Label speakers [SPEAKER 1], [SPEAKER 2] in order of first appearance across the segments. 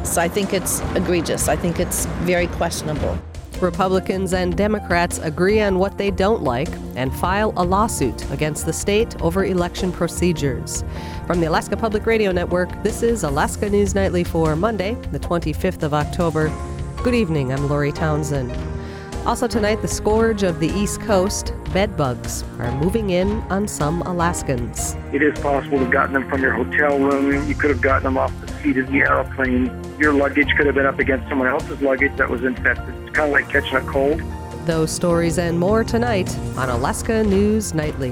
[SPEAKER 1] So I think it's egregious. I think it's very questionable.
[SPEAKER 2] Republicans and Democrats agree on what they don't like and file a lawsuit against the state over election procedures. From the Alaska Public Radio Network, this is Alaska News Nightly for Monday, the 25th of October. Good evening, I'm Lori Townsend. Also tonight, the scourge of the East Coast, bed bugs, are moving in on some Alaskans.
[SPEAKER 3] It is possible to have gotten them from your hotel room. You could have gotten them off the seat of the airplane. Your luggage could have been up against someone else's luggage that was infected. It's kind of like catching a cold.
[SPEAKER 2] Those stories and more tonight on Alaska News Nightly.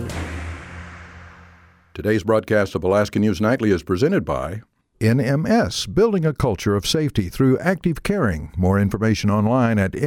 [SPEAKER 4] Today's broadcast of Alaska News Nightly is presented by NMS, building a culture of safety through active caring. More information online at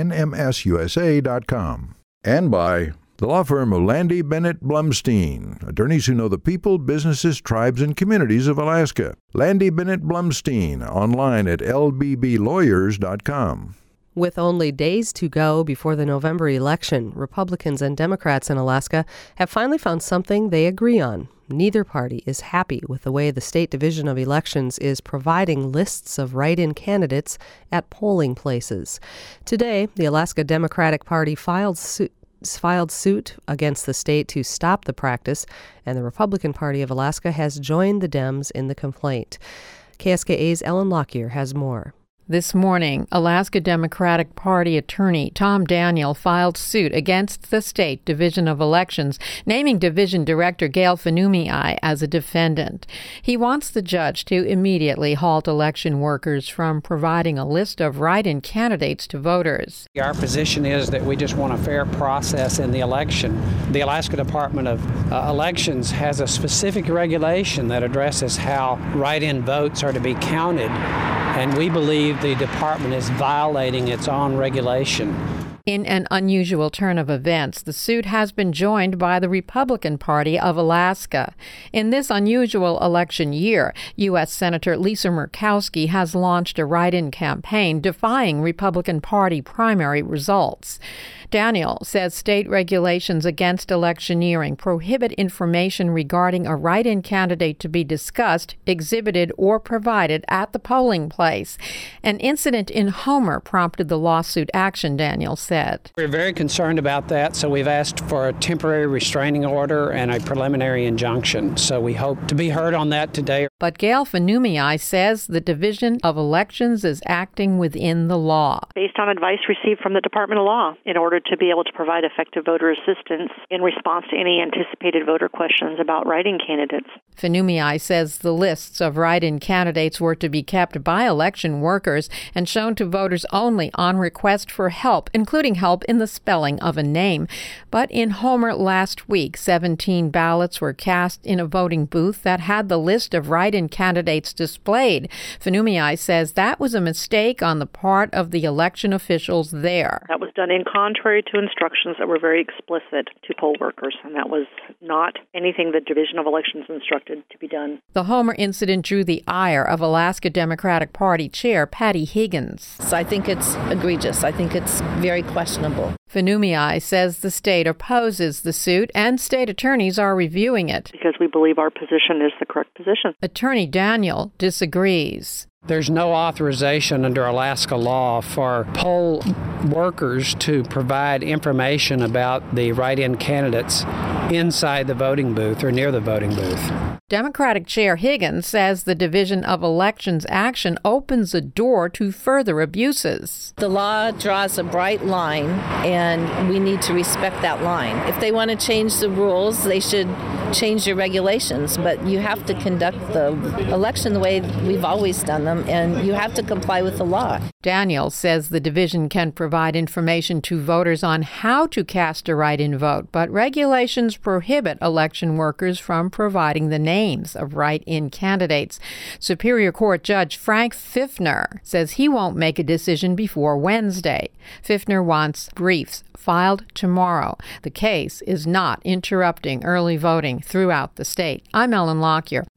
[SPEAKER 4] nmsusa.com. And by the law firm of Landy Bennett Blumstein, attorneys who know the people, businesses, tribes, and communities of Alaska. Landy Bennett Blumstein, online at lbblawyers.com.
[SPEAKER 2] With only days to go before the November election, Republicans and Democrats in Alaska have finally found something they agree on. Neither party is happy with the way the State Division of Elections is providing lists of write-in candidates at polling places. Today, the Alaska Democratic Party filed suit against the state to stop the practice, and the Republican Party of Alaska has joined the Dems in the complaint. KSKA's Ellen Lockyer has more.
[SPEAKER 5] This morning, Alaska Democratic Party attorney Tom Daniel filed suit against the State Division of Elections, naming Division Director Gail Fanumii as a defendant. He wants the judge to immediately halt election workers from providing a list of write-in candidates to voters.
[SPEAKER 6] Our position is that we just want a fair process in the election. The Alaska Department of Elections has a specific regulation that addresses how write-in votes are to be counted, and we believe the department is violating its own regulation.
[SPEAKER 5] In an unusual turn of events, the suit has been joined by the Republican Party of Alaska. In this unusual election year, U.S. Senator Lisa Murkowski has launched a write-in campaign defying Republican Party primary results. Daniel says state regulations against electioneering prohibit information regarding a write-in candidate to be discussed, exhibited, or provided at the polling place. An incident in Homer prompted the lawsuit action, Daniel said.
[SPEAKER 6] We're very concerned about that, so we've asked for a temporary restraining order and a preliminary injunction. So we hope to be heard on that today.
[SPEAKER 5] But Gail Fanumii says the Division of Elections is acting within the law.
[SPEAKER 7] Based on advice received from the Department of Law in order to be able to provide effective voter assistance in response to any anticipated voter questions about write-in candidates.
[SPEAKER 5] Fanumii says the lists of write-in candidates were to be kept by election workers and shown to voters only on request for help, including help in the spelling of a name. But in Homer last week, 17 ballots were cast in a voting booth that had the list of write-in candidates displayed. Fanumii says that was a mistake on the part of the election officials there.
[SPEAKER 7] That was done in contrary to instructions that were very explicit to poll workers, and that was not anything the Division of Elections instructed to be done.
[SPEAKER 5] The Homer incident drew the ire of Alaska Democratic Party Chair Patty Higgins.
[SPEAKER 1] So I think it's egregious. I think it's very questionable.
[SPEAKER 5] Fanumii says the state opposes the suit and state attorneys are reviewing it.
[SPEAKER 7] Because we believe our position is the correct position.
[SPEAKER 5] Attorney Daniel disagrees.
[SPEAKER 6] There's no authorization under Alaska law for poll workers to provide information about the write-in candidates inside the voting booth or near the voting booth.
[SPEAKER 5] Democratic Chair Higgins says the Division of Elections action opens a door to further abuses.
[SPEAKER 1] The law draws a bright line, and we need to respect that line. If they want to change the rules, they should change your regulations, but you have to conduct the election the way we've always done them, and you have to comply with the law.
[SPEAKER 5] Daniel says the division can provide information to voters on how to cast a write-in vote, but regulations prohibit election workers from providing the names of write-in candidates. Superior Court Judge Frank Fiffner says he won't make a decision before Wednesday. Fiffner wants briefs filed tomorrow. The case is not interrupting early voting throughout the state. I'm Ellen Lockyer.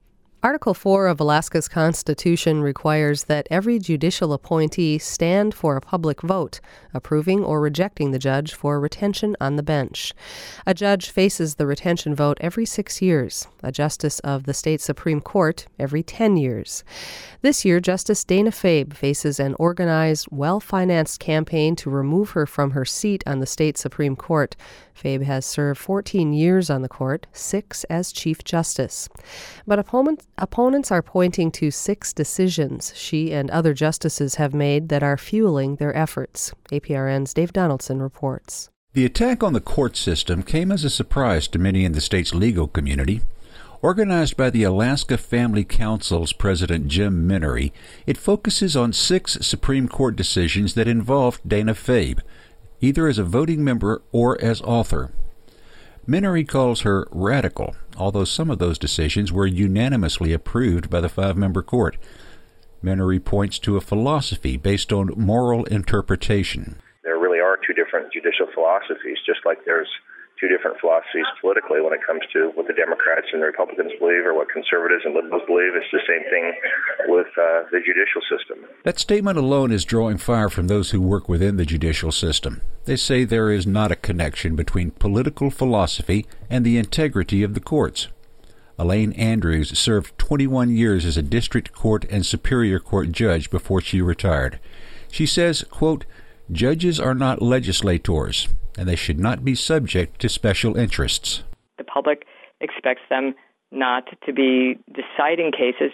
[SPEAKER 2] Article 4 of Alaska's Constitution requires that every judicial appointee stand for a public vote, approving or rejecting the judge for retention on the bench. A judge faces the retention vote every 6 years, a justice of the state Supreme Court every 10 years. This year, Justice Dana Fabe faces an organized, well-financed campaign to remove her from her seat on the state Supreme Court. Fabe has served 14 years on the court, 6 as Chief Justice. But opponents are pointing to 6 decisions she and other justices have made that are fueling their efforts. APRN's Dave Donaldson reports.
[SPEAKER 8] The attack on the court system came as a surprise to many in the state's legal community. Organized by the Alaska Family Council's president Jim Minery, it focuses on 6 Supreme Court decisions that involved Dana Fabe, either as a voting member or as author. Minery calls her radical, although some of those decisions were unanimously approved by the 5-member court. Minery points to a philosophy based on moral interpretation.
[SPEAKER 9] There really are 2 different judicial philosophies, just like there's 2 different philosophies politically when it comes to what the Democrats and the Republicans believe or what conservatives and liberals believe. It's the same thing with the judicial system.
[SPEAKER 8] That statement alone is drawing fire from those who work within the judicial system. They say there is not a connection between political philosophy and the integrity of the courts. Elaine Andrews served 21 years as a district court and superior court judge before she retired. She says, quote, "Judges are not legislators, and they should not be subject to special interests."
[SPEAKER 10] The public expects them not to be deciding cases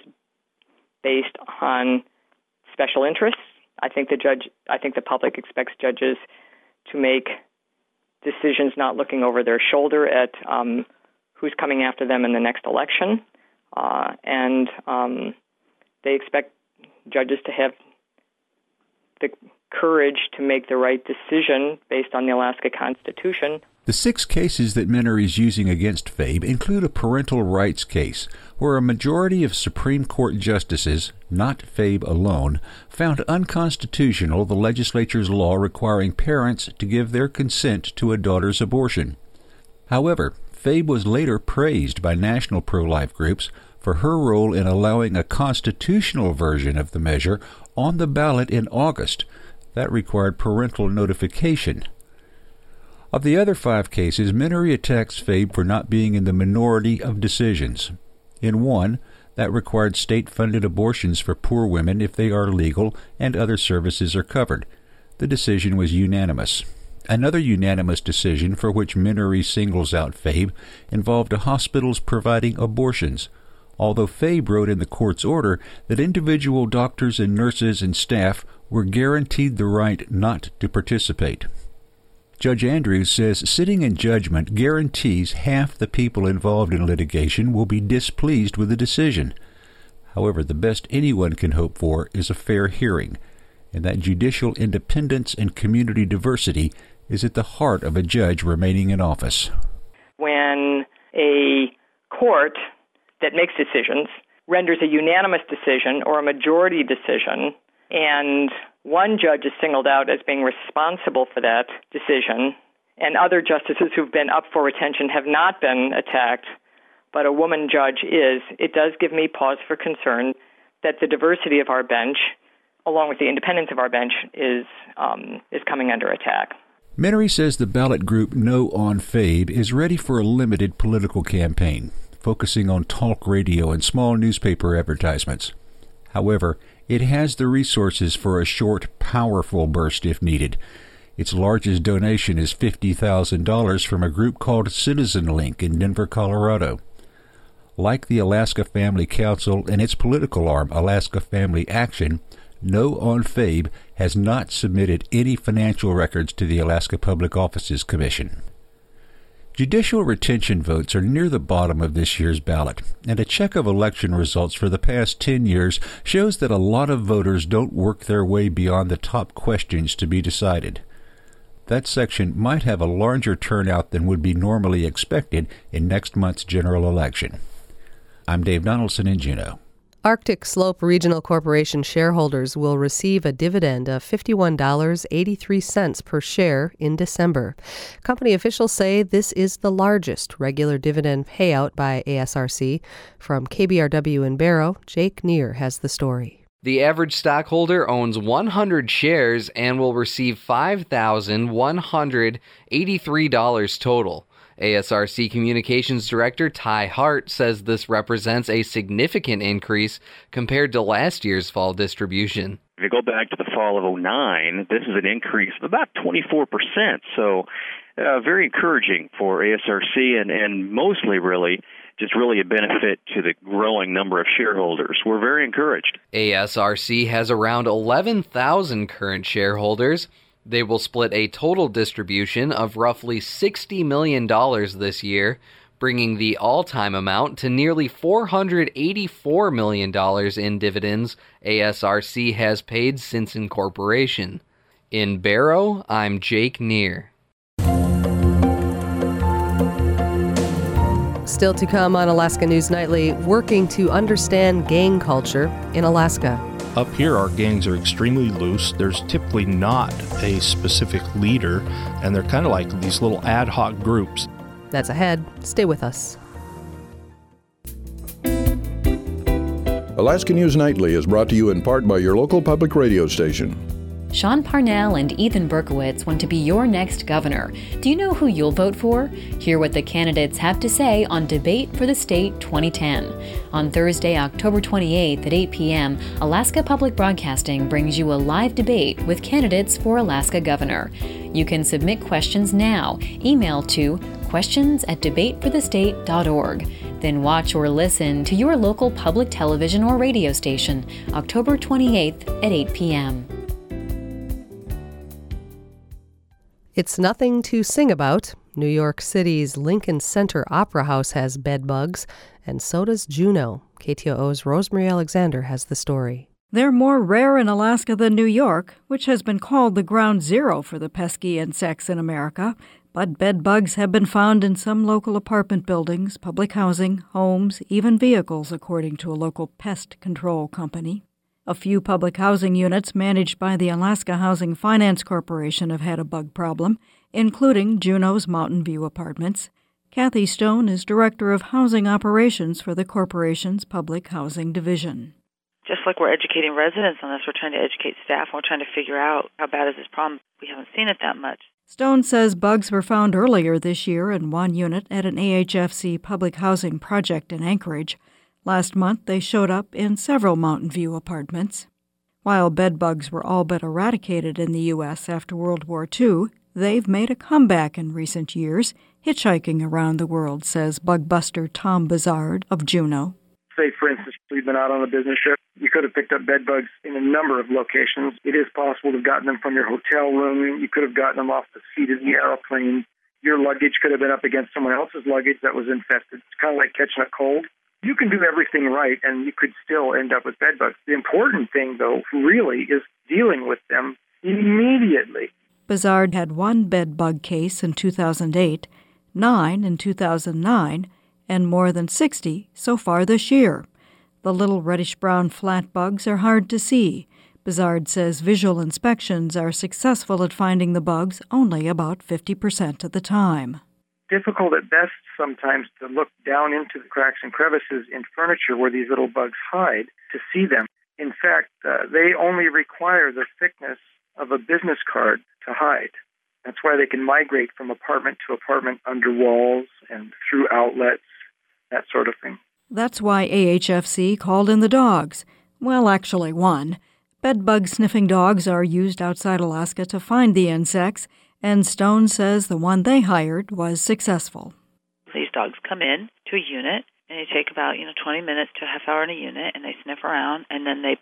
[SPEAKER 10] based on special interests. I think the public expects judges to make decisions not looking over their shoulder at who's coming after them in the next election, and they expect judges to have the courage to make the right decision based on the Alaska Constitution.
[SPEAKER 8] The 6 cases that Minery is using against Fabe include a parental rights case, where a majority of Supreme Court justices, not Fabe alone, found unconstitutional the legislature's law requiring parents to give their consent to a daughter's abortion. However, Fabe was later praised by national pro-life groups for her role in allowing a constitutional version of the measure on the ballot in August. That required parental notification. Of the other 5 cases, Minery attacks Fabe for not being in the minority of decisions. In one, that required state-funded abortions for poor women if they are legal and other services are covered. The decision was unanimous. Another unanimous decision for which Minery singles out Fabe involved hospitals providing abortions, although Fabe wrote in the court's order that individual doctors and nurses and staff were guaranteed the right not to participate. Judge Andrews says sitting in judgment guarantees half the people involved in litigation will be displeased with the decision. However, the best anyone can hope for is a fair hearing, and that judicial independence and community diversity is at the heart of a judge remaining in office.
[SPEAKER 10] When a court that makes decisions renders a unanimous decision or a majority decision, and one judge is singled out as being responsible for that decision, and other justices who've been up for retention have not been attacked, but a woman judge is, it does give me pause for concern that the diversity of our bench, along with the independence of our bench, is coming under attack.
[SPEAKER 8] Minery says the ballot group No on Fabe is ready for a limited political campaign, focusing on talk radio and small newspaper advertisements. However, it has the resources for a short, powerful burst if needed. Its largest donation is $50,000 from a group called CitizenLink in Denver, Colorado. Like the Alaska Family Council and its political arm, Alaska Family Action, No on Fabe has not submitted any financial records to the Alaska Public Offices Commission. Judicial retention votes are near the bottom of this year's ballot, and a check of election results for the past 10 years shows that a lot of voters don't work their way beyond the top questions to be decided. That section might have a larger turnout than would be normally expected in next month's general election. I'm Dave Donaldson in Juneau.
[SPEAKER 2] Arctic Slope Regional Corporation shareholders will receive a dividend of $51.83 per share in December. Company officials say this is the largest regular dividend payout by ASRC. From KBRW in Barrow, Jake Neer has the story.
[SPEAKER 11] The average stockholder owns 100 shares and will receive $5,183 total. ASRC Communications Director Ty Hart says this represents a significant increase compared to last year's fall distribution.
[SPEAKER 12] If you go back to the fall of 2009, this is an increase of about 24%. So very encouraging for ASRC and mostly really a benefit to the growing number of shareholders. We're very encouraged.
[SPEAKER 11] ASRC has around 11,000 current shareholders. They will split a total distribution of roughly $60 million this year, bringing the all-time amount to nearly $484 million in dividends ASRC has paid since incorporation. In Barrow, I'm Jake Neer.
[SPEAKER 2] Still to come on Alaska News Nightly, working to understand gang culture in Alaska.
[SPEAKER 13] Up here, our gangs are extremely loose. There's typically not a specific leader, and they're kind of like these little ad hoc groups.
[SPEAKER 2] That's ahead. Stay with us.
[SPEAKER 4] Alaska News Nightly is brought to you in part by your local public radio station.
[SPEAKER 14] Sean Parnell and Ethan Berkowitz want to be your next governor. Do you know who you'll vote for? Hear what the candidates have to say on Debate for the State 2010. On Thursday, October 28th at 8 p.m., Alaska Public Broadcasting brings you a live debate with candidates for Alaska governor. You can submit questions now. Email to questions@debateforthestate.org. Then watch or listen to your local public television or radio station, October 28th at 8 p.m.
[SPEAKER 2] It's nothing to sing about. New York City's Lincoln Center Opera House has bed bugs, and so does Juneau. KTOO's Rosemary Alexander has the story.
[SPEAKER 15] They're more rare in Alaska than New York, which has been called the ground zero for the pesky insects in America. But bed bugs have been found in some local apartment buildings, public housing, homes, even vehicles, according to a local pest control company. A few public housing units managed by the Alaska Housing Finance Corporation have had a bug problem, including Juneau's Mountain View Apartments. Kathy Stone is Director of Housing Operations for the corporation's Public Housing Division.
[SPEAKER 16] Just like we're educating residents on this, we're trying to educate staff, and we're trying to figure out how bad is this problem. We haven't seen it that much.
[SPEAKER 15] Stone says bugs were found earlier this year in one unit at an AHFC public housing project in Anchorage. Last month, they showed up in several Mountain View apartments. While bed bugs were all but eradicated in the U.S. after World War II, they've made a comeback in recent years, hitchhiking around the world, says bug buster Tom Bizard of Juneau.
[SPEAKER 3] Say, for instance, we've been out on a business trip. You could have picked up bed bugs in a number of locations. It is possible to have gotten them from your hotel room. You could have gotten them off the seat of the airplane. Your luggage could have been up against someone else's luggage that was infested. It's kind of like catching a cold. You can do everything right, and you could still end up with bed bugs. The important thing, though, really is dealing with them immediately.
[SPEAKER 15] Bizard had one bed bug case in 2008, 9 in 2009, and more than 60 so far this year. The little reddish-brown flat bugs are hard to see. Bizard says visual inspections are successful at finding the bugs only about 50% of the time.
[SPEAKER 3] Difficult at best sometimes to look down into the cracks and crevices in furniture where these little bugs hide to see them. In fact, they only require the thickness of a business card to hide. That's why they can migrate from apartment to apartment under walls and through outlets, that sort of thing.
[SPEAKER 15] That's why AHFC called in the dogs. Well, actually one. Bed bug sniffing dogs are used outside Alaska to find the insects, and Stone says the one they hired was successful.
[SPEAKER 16] These dogs come in to a unit, and they take about 20 minutes to a half hour in a unit, and they sniff around, and then they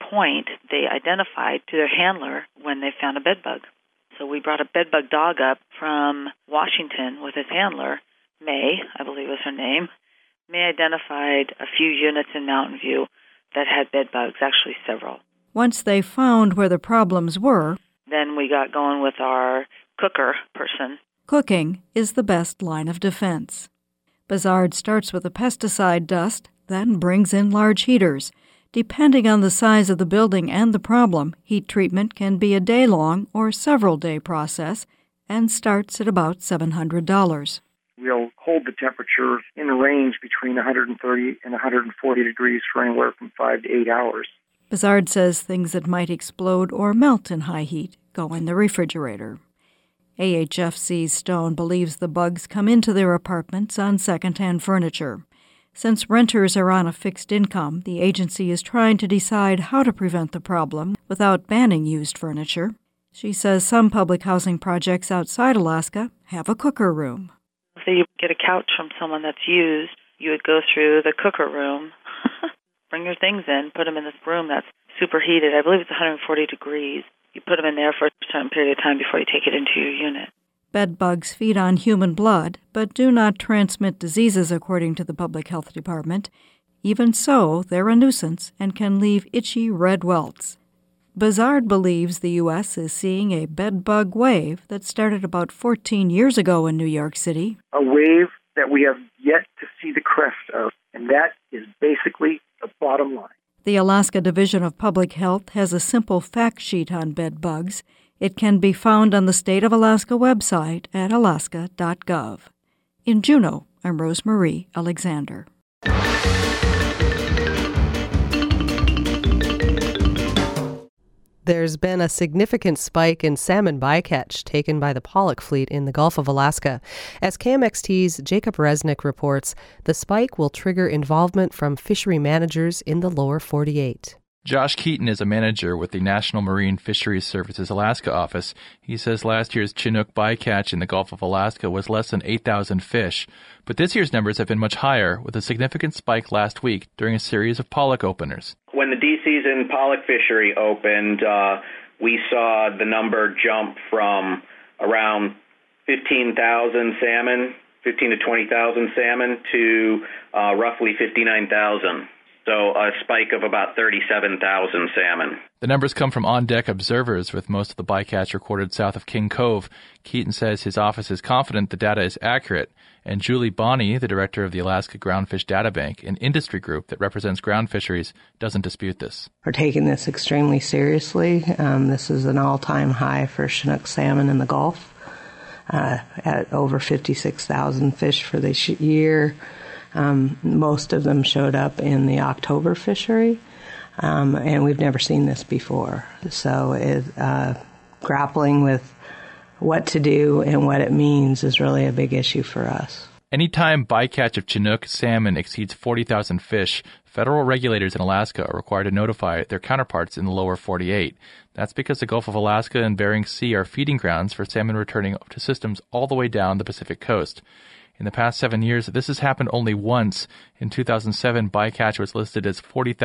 [SPEAKER 16] identify to their handler when they found a bed bug. So we brought a bed bug dog up from Washington with his handler, May, I believe was her name. May identified a few units in Mountain View that had bed bugs, actually several.
[SPEAKER 15] Once they found where the problems were,
[SPEAKER 16] then we got going with our cooker person.
[SPEAKER 15] Cooking is the best line of defense. Bizard starts with a pesticide dust, then brings in large heaters. Depending on the size of the building and the problem, heat treatment can be a day-long or several-day process and starts at about $700.
[SPEAKER 3] We'll hold the temperature in a range between 130 and 140 degrees for anywhere from 5 to 8 hours.
[SPEAKER 15] Bizard says things that might explode or melt in high heat go in the refrigerator. AHFC's Stone believes the bugs come into their apartments on second-hand furniture. Since renters are on a fixed income, the agency is trying to decide how to prevent the problem without banning used furniture. She says some public housing projects outside Alaska have a cooker room.
[SPEAKER 16] If you get a couch from someone that's used, you would go through the cooker room, bring your things in, put them in this room that's superheated. I believe it's 140 degrees. You put them in there for a certain period of time before you take it into your unit.
[SPEAKER 15] Bed bugs feed on human blood, but do not transmit diseases, according to the Public Health Department. Even so, they're a nuisance and can leave itchy red welts. Bizard believes the U.S. is seeing a bed bug wave that started about 14 years ago in New York City.
[SPEAKER 3] A wave that we have yet to see the crest of, and that is basically the bottom line.
[SPEAKER 15] The Alaska Division of Public Health has a simple fact sheet on bed bugs. It can be found on the State of Alaska website at alaska.gov. In Juneau, I'm Rosemarie Alexander.
[SPEAKER 2] There's been a significant spike in salmon bycatch taken by the pollock fleet in the Gulf of Alaska. As KMXT's Jacob Resnick reports, the spike will trigger involvement from fishery managers in the lower 48.
[SPEAKER 17] Josh Keaton is a manager with the National Marine Fisheries Services Alaska office. He says last year's Chinook bycatch in the Gulf of Alaska was less than 8,000 fish. But this year's numbers have been much higher, with a significant spike last week during a series of pollock openers.
[SPEAKER 18] When the de-season pollock fishery opened, we saw the number jump from around 15,000 salmon, 15 to 20,000 salmon, to roughly 59,000. So a spike of about 37,000 salmon.
[SPEAKER 17] The numbers come from on-deck observers, with most of the bycatch recorded south of King Cove. Keaton says his office is confident the data is accurate. And Julie Bonney, the director of the Alaska Groundfish Data Bank, an industry group that represents ground fisheries, doesn't dispute this.
[SPEAKER 19] We're taking this extremely seriously. This is an all-time high for Chinook salmon in the Gulf, at over 56,000 fish for this year. Most of them showed up in the October fishery, and we've never seen this before. So grappling with what to do and what it means is really a big issue for us.
[SPEAKER 17] Anytime bycatch of Chinook salmon exceeds 40,000 fish, federal regulators in Alaska are required to notify their counterparts in the lower 48. That's because the Gulf of Alaska and Bering Sea are feeding grounds for salmon returning to systems all the way down the Pacific coast. In the past 7 years, this has happened only once. In 2007, bycatch was listed as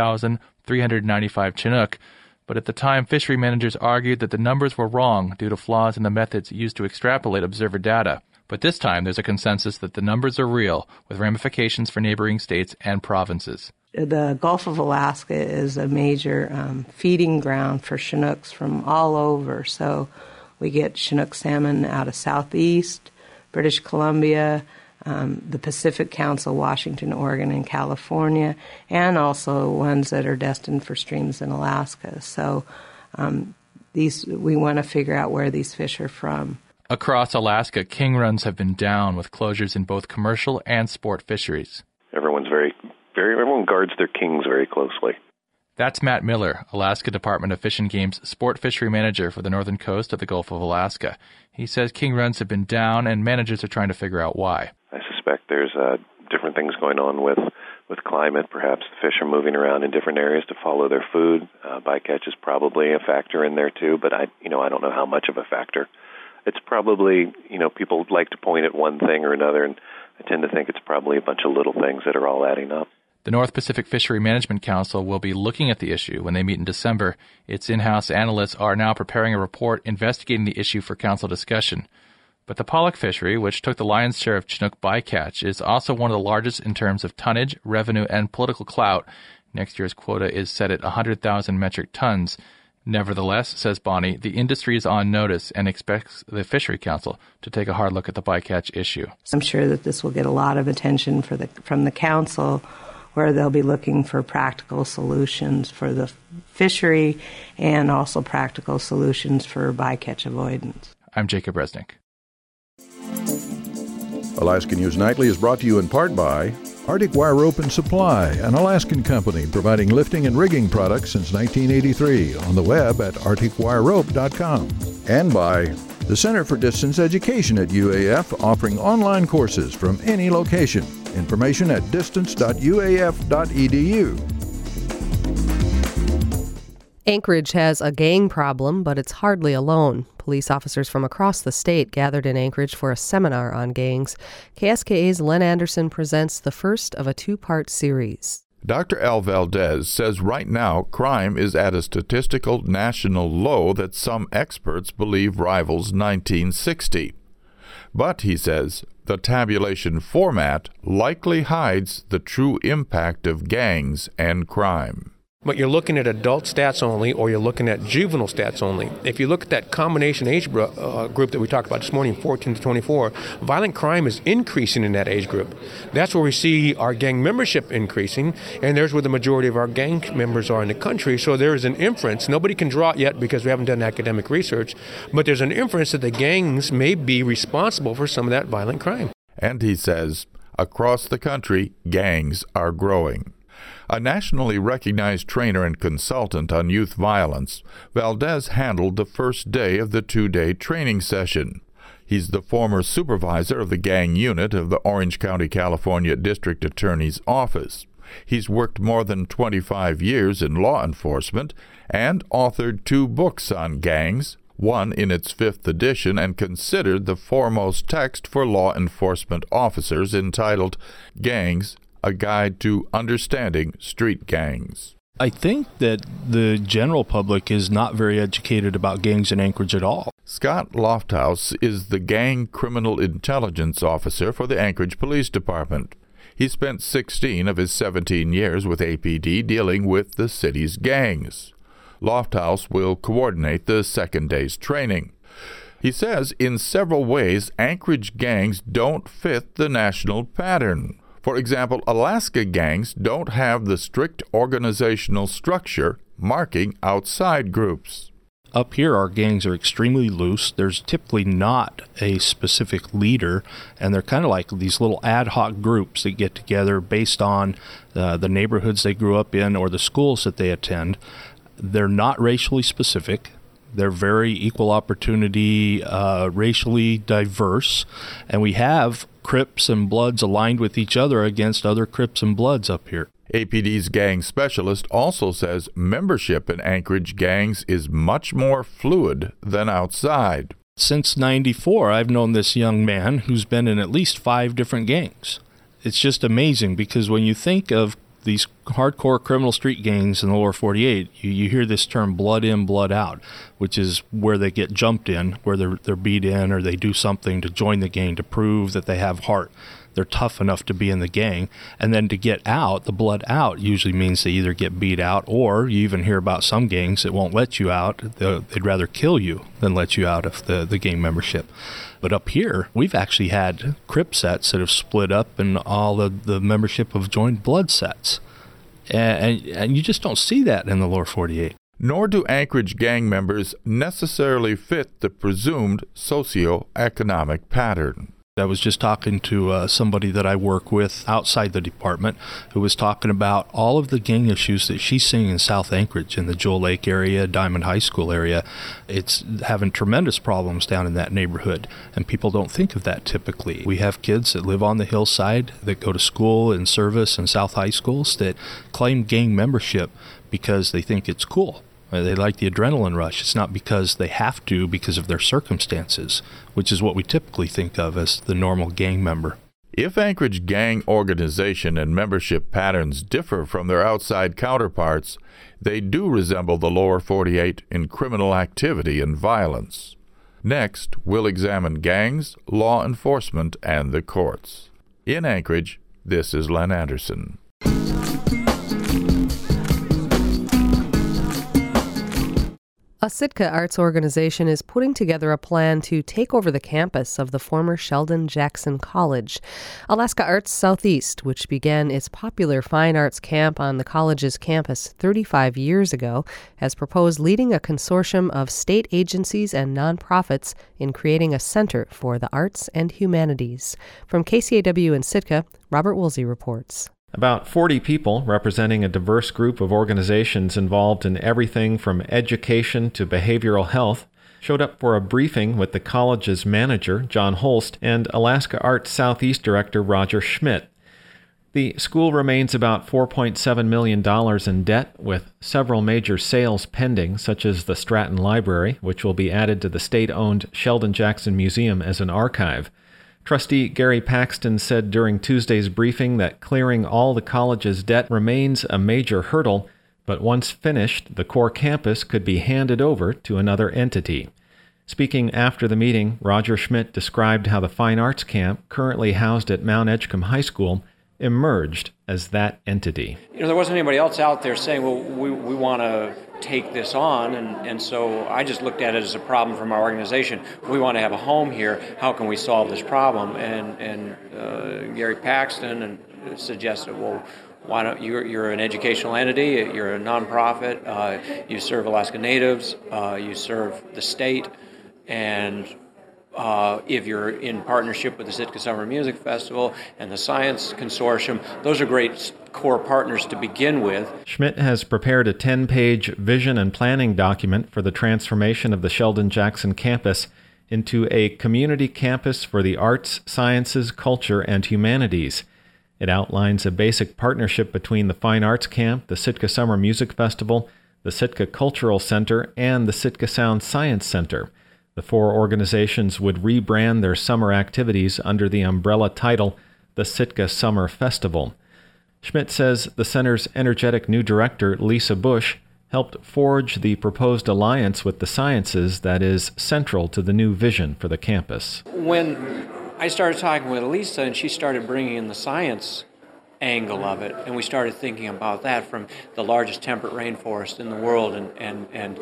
[SPEAKER 17] 40,395 Chinook, but at the time, fishery managers argued that the numbers were wrong due to flaws in the methods used to extrapolate observer data. But this time, there's a consensus that the numbers are real, with ramifications for neighboring states and provinces.
[SPEAKER 19] The Gulf of Alaska is a major feeding ground for Chinooks from all over. So we get Chinook salmon out of Southeast, British Columbia, the Pacific Council, Washington, Oregon, and California, and also ones that are destined for streams in Alaska. So we want to figure out where these fish are from.
[SPEAKER 17] Across Alaska, king runs have been down, with closures in both commercial and sport fisheries.
[SPEAKER 20] Everyone guards their kings very closely.
[SPEAKER 17] That's Matt Miller, Alaska Department of Fish and Game's sport fishery manager for the northern coast of the Gulf of Alaska. He says king runs have been down, and managers are trying to figure out why.
[SPEAKER 20] I suspect there's different things going on with climate. Perhaps the fish are moving around in different areas to follow their food. Bycatch is probably a factor in there too, but I don't know how much of a factor. It's probably, people like to point at one thing or another, and I tend to think it's probably a bunch of little things that are all adding up.
[SPEAKER 17] The North Pacific Fishery Management Council will be looking at the issue when they meet in December. Its in-house analysts are now preparing a report investigating the issue for council discussion. But the pollock fishery, which took the lion's share of Chinook bycatch, is also one of the largest in terms of tonnage, revenue, and political clout. Next year's quota is set at 100,000 metric tons. Nevertheless, says Bonney, the industry is on notice and expects the Fishery Council to take a hard look at the bycatch issue.
[SPEAKER 19] I'm sure that this will get a lot of attention from the council where they'll be looking for practical solutions for the fishery and also practical solutions for bycatch avoidance.
[SPEAKER 17] I'm Jacob Resnick.
[SPEAKER 4] Alaska News Nightly is brought to you in part by Arctic Wire Rope and Supply, an Alaskan company providing lifting and rigging products since 1983, on the web at arcticwirerope.com. And by the Center for Distance Education at UAF, offering online courses from any location. Information at distance.uaf.edu.
[SPEAKER 2] Anchorage has a gang problem, but it's hardly alone. Police officers from across the state gathered in Anchorage for a seminar on gangs. KSKA's Len Anderson presents the first of a two-part series.
[SPEAKER 21] Dr. Al Valdez says right now crime is at a statistical national low that some experts believe rivals 1960. But, he says, the tabulation format likely hides the true impact of gangs and crime.
[SPEAKER 22] But you're looking at adult stats only, or you're looking at juvenile stats only. If you look at that combination age group that we talked about this morning, 14 to 24, violent crime is increasing in that age group. That's where we see our gang membership increasing, and there's where the majority of our gang members are in the country. So there is an inference. Nobody can draw it yet because we haven't done academic research, but there's an inference that the gangs may be responsible for some of that violent crime.
[SPEAKER 21] And he says, across the country, gangs are growing. A nationally recognized trainer and consultant on youth violence, Valdez handled the first day of the two-day training session. He's the former supervisor of the gang unit of the Orange County, California District Attorney's Office. He's worked more than 25 years in law enforcement and authored 2 books on gangs, one in its 5th edition and considered the foremost text for law enforcement officers, entitled Gangs, A Guide to Understanding Street Gangs.
[SPEAKER 13] I think that the general public is not very educated about gangs in Anchorage at all.
[SPEAKER 21] Scott Lofthouse is the Gang Criminal Intelligence Officer for the Anchorage Police Department. He spent 16 of his 17 years with APD dealing with the city's gangs. Lofthouse will coordinate the second day's training. He says in several ways Anchorage gangs don't fit the national pattern. For example, Alaska gangs don't have the strict organizational structure marking outside groups.
[SPEAKER 13] Up here, our gangs are extremely loose. There's typically not a specific leader, and they're kind of like these little ad hoc groups that get together based on the neighborhoods they grew up in or the schools that they attend. They're not racially specific. They're very equal opportunity, racially diverse, and we have Crips and Bloods aligned with each other against other Crips and Bloods up here.
[SPEAKER 21] APD's gang specialist also says membership in Anchorage gangs is much more fluid than outside.
[SPEAKER 13] Since '94, I've known this young man who's been in at least 5 different gangs. It's just amazing because when you think of these hardcore criminal street gangs in the lower 48, you hear this term blood in, blood out, which is where they get jumped in, where they're beat in, or they do something to join the gang to prove that they have heart. They're tough enough to be in the gang. And then to get out, the blood out usually means they either get beat out, or you even hear about some gangs that won't let you out. They'd rather kill you than let you out of the gang membership. But up here, we've actually had Crip sets that have split up and all the membership have joined blood sets. And you just don't see that in the lower 48.
[SPEAKER 21] Nor do Anchorage gang members necessarily fit the presumed socio-economic pattern.
[SPEAKER 13] I was just talking to somebody that I work with outside the department who was talking about all of the gang issues that she's seeing in South Anchorage, in the Jewel Lake area, Diamond High School area. It's having tremendous problems down in that neighborhood, and people don't think of that typically. We have kids that live on the hillside that go to school and service in South high schools that claim gang membership because they think it's cool. They like the adrenaline rush. It's not because they have to, because of their circumstances, which is what we typically think of as the normal gang member.
[SPEAKER 21] If Anchorage gang organization and membership patterns differ from their outside counterparts, they do resemble the lower 48 in criminal activity and violence. Next, we'll examine gangs, law enforcement, and the courts. In Anchorage, this is Len Anderson.
[SPEAKER 2] A Sitka arts organization is putting together a plan to take over the campus of the former Sheldon Jackson College. Alaska Arts Southeast, which began its popular fine arts camp on the college's campus 35 years ago, has proposed leading a consortium of state agencies and nonprofits in creating a center for the arts and humanities. From KCAW in Sitka, Robert Woolsey reports.
[SPEAKER 6] About 40 people representing a diverse group of organizations involved in everything from education to behavioral health showed up for a briefing with the college's manager, John Holst, and Alaska Arts Southeast Director Roger Schmidt. The school remains about $4.7 million in debt, with several major sales pending, such as the Stratton Library, which will be added to the state-owned Sheldon Jackson Museum as an archive. Trustee Gary Paxton said during Tuesday's briefing that clearing all the college's debt remains a major hurdle, but once finished, the core campus could be handed over to another entity. Speaking after the meeting, Roger Schmidt described how the Fine Arts Camp, currently housed at Mount Edgecombe High School, emerged as that entity.
[SPEAKER 7] There wasn't anybody else out there saying, well, we want to take this on, and so I just looked at it as a problem from our organization. We want to have a home here. How can we solve this problem? And Gary Paxton suggested, well, why don't you're an educational entity, you're a nonprofit, you serve Alaska Natives, you serve the state, and if you're in partnership with the Sitka Summer Music Festival and the Science Consortium, those are great core partners to begin with.
[SPEAKER 6] Schmidt has prepared a 10-page vision and planning document for the transformation of the Sheldon Jackson campus into a community campus for the arts, sciences, culture, and humanities. It outlines a basic partnership between the Fine Arts Camp, the Sitka Summer Music Festival, the Sitka Cultural Center, and the Sitka Sound Science Center. The four organizations would rebrand their summer activities under the umbrella title, the Sitka Summer Festival. Schmidt says the center's energetic new director, Lisa Bush, helped forge the proposed alliance with the sciences that is central to the new vision for the campus.
[SPEAKER 7] When I started talking with Lisa and she started bringing in the science angle of it, and we started thinking about that from the largest temperate rainforest in the world and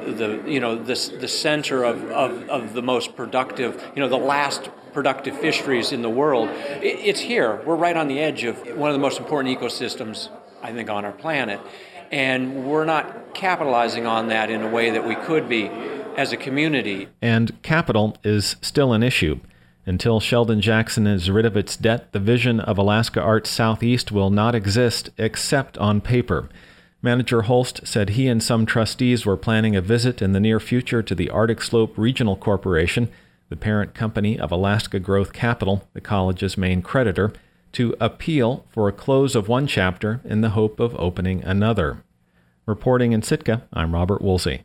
[SPEAKER 7] the center of the most productive, the last productive fisheries in the world. It's here. We're right on the edge of one of the most important ecosystems, I think, on our planet, and we're not capitalizing on that in a way that we could be as a community.
[SPEAKER 6] And capital is still an issue. Until Sheldon Jackson is rid of its debt, the vision of Alaska Arts Southeast will not exist except on paper. Manager Holst said he and some trustees were planning a visit in the near future to the Arctic Slope Regional Corporation, the parent company of Alaska Growth Capital, the college's main creditor, to appeal for a close of one chapter in the hope of opening another. Reporting in Sitka, I'm Robert Woolsey.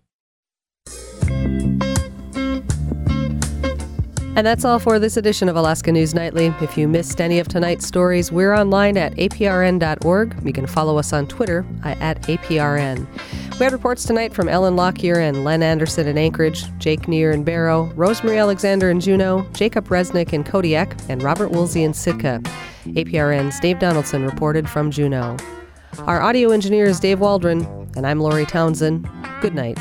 [SPEAKER 2] And that's all for this edition of Alaska News Nightly. If you missed any of tonight's stories, we're online at aprn.org. You can follow us on Twitter at APRN. We had reports tonight from Ellen Lockyer and Len Anderson in Anchorage, Jake Neer in Barrow, Rosemary Alexander in Juneau, Jacob Resnick in Kodiak, and Robert Woolsey in Sitka. APRN's Dave Donaldson reported from Juneau. Our audio engineer is Dave Waldron, and I'm Lori Townsend. Good night.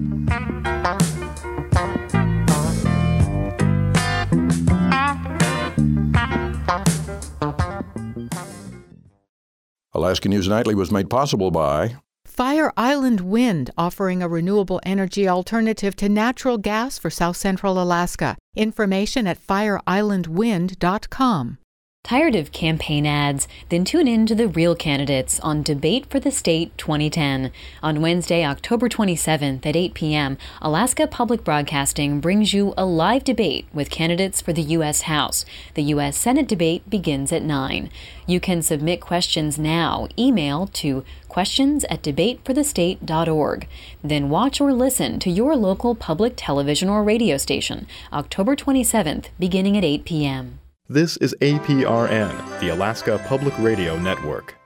[SPEAKER 4] Alaska News Nightly was made possible by
[SPEAKER 23] Fire Island Wind, offering a renewable energy alternative to natural gas for South Central Alaska. Information at fireislandwind.com.
[SPEAKER 14] Tired of campaign ads? Then tune in to The Real Candidates on Debate for the State 2010. On Wednesday, October 27th at 8 p.m., Alaska Public Broadcasting brings you a live debate with candidates for the U.S. House. The U.S. Senate debate begins at 9. You can submit questions now. Email to questions@debateforthestate.org. Then watch or listen to your local public television or radio station, October 27th, beginning at 8 p.m.
[SPEAKER 24] This is APRN, the Alaska Public Radio Network.